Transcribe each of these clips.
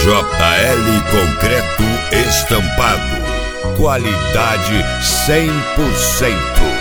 JL Concreto Estampado. Qualidade 100%.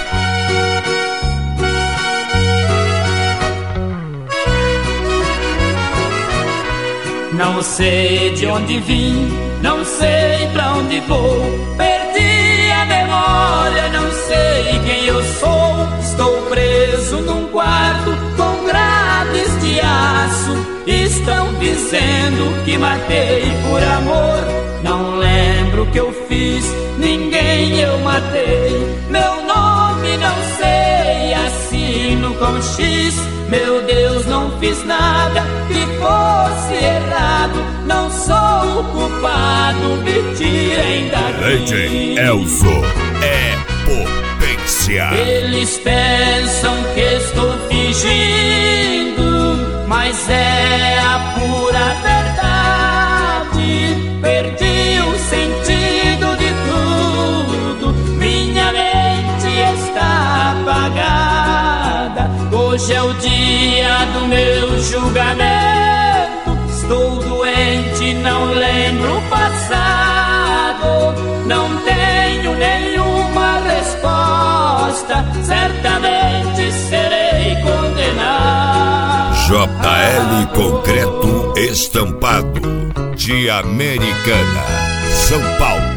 Não sei de onde vim, não sei pra onde vou. Perdi a memória, não sei quem eu sou. Estou preso num quarto com grades de aço. Estão dizendo que matei por amor. Não lembro o que eu fiz, ninguém eu matei. Meu nome não sei, assino com X. Meu Deus, não fiz nada que fosse errado. Não sou o culpado, me tirem daqui. Lady Elzo é potência. Eles pensam que estou fingindo, mas é a pura verdade. Perdi o sentido de tudo, minha mente está apagada. Hoje é o dia do meu julgamento. Estou doente, não lembro o passado. Não tenho nenhuma resposta, certamente serei condenado. JL Concreto Estampado, de Americana, São Paulo.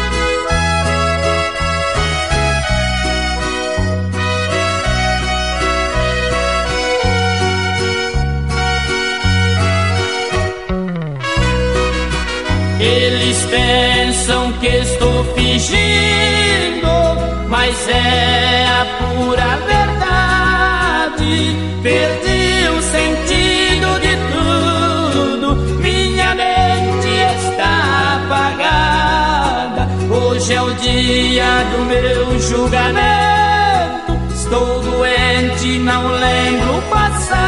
Eles pensam que estou fingindo, mas é a pura verdade. Perdi o sentido de tudo, minha mente está apagada. Hoje é o dia do meu julgamento. Estou doente, não lembro o passado.